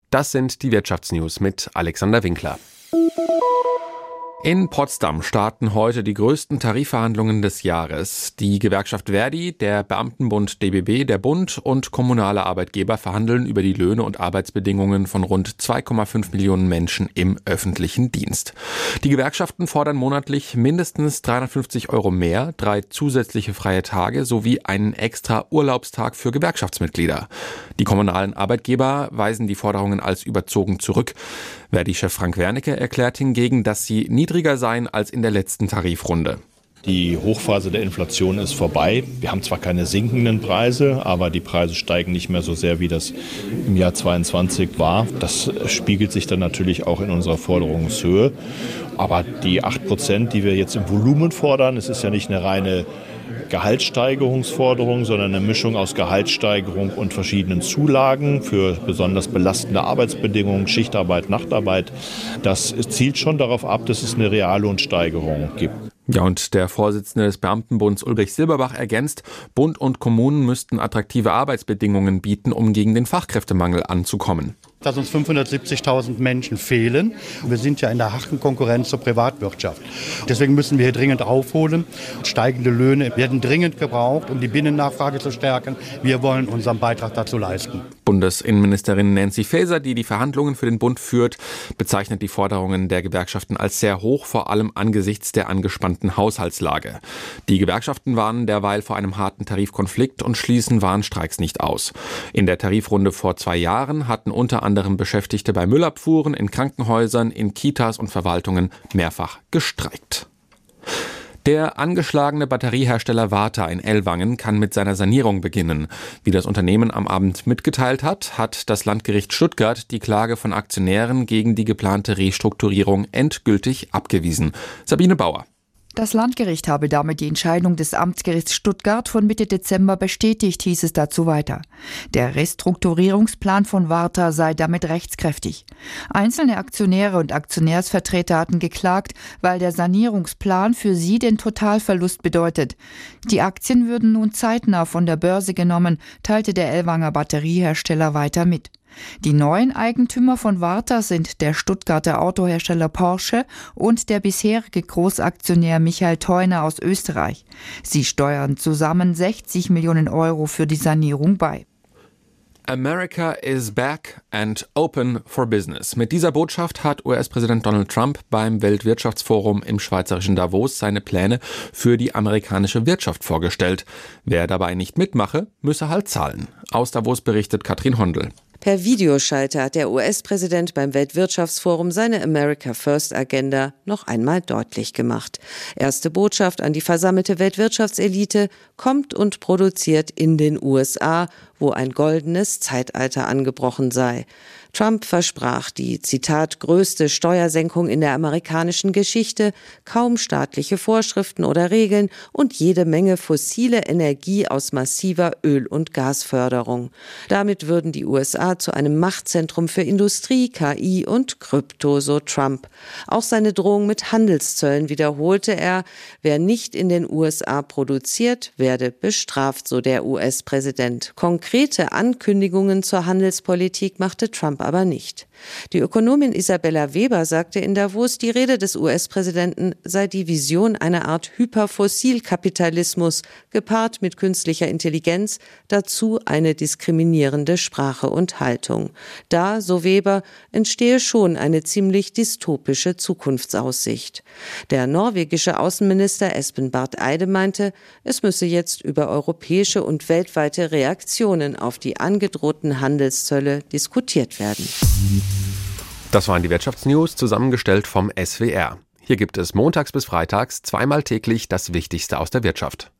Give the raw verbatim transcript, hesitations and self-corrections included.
Das sind die Wirtschaftsnews mit Alexander Winkler. In Potsdam starten heute die größten Tarifverhandlungen des Jahres. Die Gewerkschaft Verdi, der Beamtenbund D B B, der Bund und kommunale Arbeitgeber verhandeln über die Löhne und Arbeitsbedingungen von rund zwei Komma fünf Millionen Menschen im öffentlichen Dienst. Die Gewerkschaften fordern monatlich mindestens dreihundertfünfzig Euro mehr, drei zusätzliche freie Tage sowie einen extra Urlaubstag für Gewerkschaftsmitglieder. Die kommunalen Arbeitgeber weisen die Forderungen als überzogen zurück. Verdi-Chef Frank Wernicke erklärt hingegen, dass sie niedriger seien als in der letzten Tarifrunde. Die Hochphase der Inflation ist vorbei. Wir haben zwar keine sinkenden Preise, aber die Preise steigen nicht mehr so sehr, wie das im Jahr zweiundzwanzig war. Das spiegelt sich dann natürlich auch in unserer Forderungshöhe. Aber die acht Prozent, die wir jetzt im Volumen fordern, es ist ja nicht eine reine Gehaltssteigerungsforderung, sondern eine Mischung aus Gehaltssteigerung und verschiedenen Zulagen für besonders belastende Arbeitsbedingungen, Schichtarbeit, Nachtarbeit. Das zielt schon darauf ab, dass es eine Reallohnsteigerung gibt. Ja, und der Vorsitzende des Beamtenbunds Ulrich Silberbach ergänzt, Bund und Kommunen müssten attraktive Arbeitsbedingungen bieten, um gegen den Fachkräftemangel anzukommen. Dass uns fünfhundertsiebzigtausend Menschen fehlen. Wir sind ja in der harten Konkurrenz zur Privatwirtschaft. Deswegen müssen wir hier dringend aufholen. Steigende Löhne werden dringend gebraucht, um die Binnennachfrage zu stärken. Wir wollen unseren Beitrag dazu leisten. Bundesinnenministerin Nancy Faeser, die die Verhandlungen für den Bund führt, bezeichnet die Forderungen der Gewerkschaften als sehr hoch, vor allem angesichts der angespannten Haushaltslage. Die Gewerkschaften warnen derweil vor einem harten Tarifkonflikt und schließen Warnstreiks nicht aus. In der Tarifrunde vor zwei Jahren hatten unter anderem Beschäftigte bei Müllabfuhren, in Krankenhäusern, in Kitas und Verwaltungen mehrfach gestreikt. Der angeschlagene Batteriehersteller Varta in Ellwangen kann mit seiner Sanierung beginnen. Wie das Unternehmen am Abend mitgeteilt hat, hat das Landgericht Stuttgart die Klage von Aktionären gegen die geplante Restrukturierung endgültig abgewiesen. Sabine Bauer. Das Landgericht habe damit die Entscheidung des Amtsgerichts Stuttgart von Mitte Dezember bestätigt, hieß es dazu weiter. Der Restrukturierungsplan von Varta sei damit rechtskräftig. Einzelne Aktionäre und Aktionärsvertreter hatten geklagt, weil der Sanierungsplan für sie den Totalverlust bedeutet. Die Aktien würden nun zeitnah von der Börse genommen, teilte der Ellwanger Batteriehersteller weiter mit. Die neuen Eigentümer von Varta sind der Stuttgarter Autohersteller Porsche und der bisherige Großaktionär Michael Theuner aus Österreich. Sie steuern zusammen sechzig Millionen Euro für die Sanierung bei. America is back and open for business. Mit dieser Botschaft hat U S-Präsident Donald Trump beim Weltwirtschaftsforum im schweizerischen Davos seine Pläne für die amerikanische Wirtschaft vorgestellt. Wer dabei nicht mitmache, müsse halt zahlen. Aus Davos berichtet Katrin Hondel. Per Videoschalte hat der U S-Präsident beim Weltwirtschaftsforum seine America First Agenda noch einmal deutlich gemacht. Erste Botschaft an die versammelte Weltwirtschaftselite: kommt und produziert in den U S A, wo ein goldenes Zeitalter angebrochen sei. Trump versprach die, Zitat, größte Steuersenkung in der amerikanischen Geschichte, kaum staatliche Vorschriften oder Regeln und jede Menge fossile Energie aus massiver Öl- und Gasförderung. Damit würden die U S A zu einem Machtzentrum für Industrie, K I und Krypto, so Trump. Auch seine Drohung mit Handelszöllen wiederholte er. Wer nicht in den U S A produziert, werde bestraft, so der U S-Präsident. Konkrete Ankündigungen zur Handelspolitik machte Trump aber nicht. Die Ökonomin Isabella Weber sagte in Davos, die Rede des U S-Präsidenten sei die Vision einer Art Hyperfossilkapitalismus, gepaart mit künstlicher Intelligenz, dazu eine diskriminierende Sprache und Haltung. Da, so Weber, entstehe schon eine ziemlich dystopische Zukunftsaussicht. Der norwegische Außenminister Espen Barth Eide meinte, es müsse jetzt über europäische und weltweite Reaktionen auf die angedrohten Handelszölle diskutiert werden. Das waren die Wirtschaftsnews, zusammengestellt vom S W R. Hier gibt es montags bis freitags zweimal täglich das Wichtigste aus der Wirtschaft.